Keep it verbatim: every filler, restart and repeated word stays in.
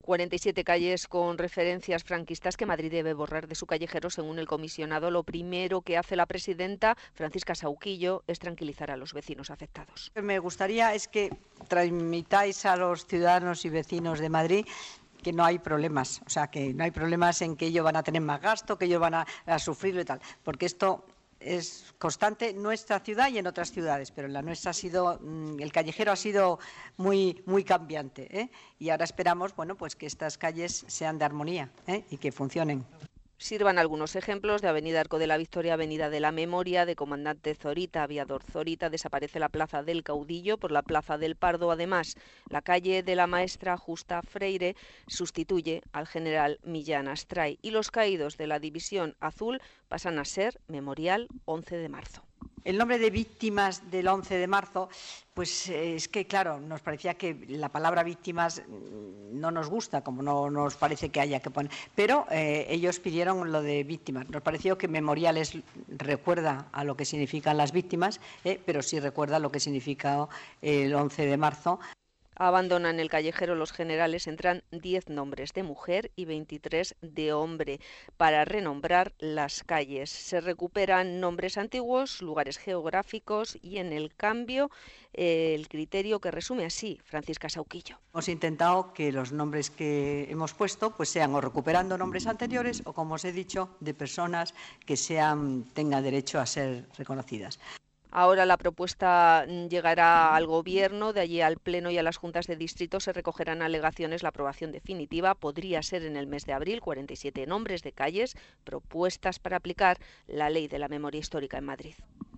cuarenta y siete calles con referencias franquistas que Madrid debe borrar de su callejero, según el comisionado. Lo primero que hace la presidenta, Francisca Sauquillo, es tranquilizar a los vecinos afectados. Lo que me gustaría es que transmitáis a los ciudadanos y vecinos de Madrid que no hay problemas, o sea, que no hay problemas en que ellos van a tener más gasto, que ellos van a, a sufrirlo y tal, porque esto es constante en nuestra ciudad y en otras ciudades, pero en la nuestra ha sido, el callejero ha sido muy, muy cambiante, ¿eh? Y ahora esperamos, bueno, pues que estas calles sean de armonía, ¿eh? Y que funcionen. Sirvan algunos ejemplos: de Avenida Arco de la Victoria, Avenida de la Memoria, de Comandante Zorita, Aviador Zorita. Desaparece la Plaza del Caudillo por la Plaza del Pardo. Además, la calle de la Maestra Justa Freire sustituye al General Millán Astray, y los caídos de la División Azul pasan a ser Memorial once de marzo. El nombre de víctimas del once de marzo, pues eh, es que, claro, nos parecía que la palabra víctimas no nos gusta, como no nos parece que haya que poner, pero eh, ellos pidieron lo de víctimas. Nos pareció que Memoriales recuerda a lo que significan las víctimas, eh, pero sí recuerda lo que significa el once de marzo. Abandonan el callejero los generales, entran diez nombres de mujer y veintitrés de hombre para renombrar las calles. Se recuperan nombres antiguos, lugares geográficos y, en el cambio, eh, el criterio que resume así Francisca Sauquillo. Hemos intentado que los nombres que hemos puesto pues sean o recuperando nombres anteriores o, como os he dicho, de personas que sean, tengan derecho a ser reconocidas. Ahora la propuesta llegará al Gobierno, de allí al Pleno y a las juntas de distrito se recogerán alegaciones. La aprobación definitiva podría ser en el mes de abril. cuarenta y siete nombres de calles propuestas para aplicar la Ley de la Memoria Histórica en Madrid.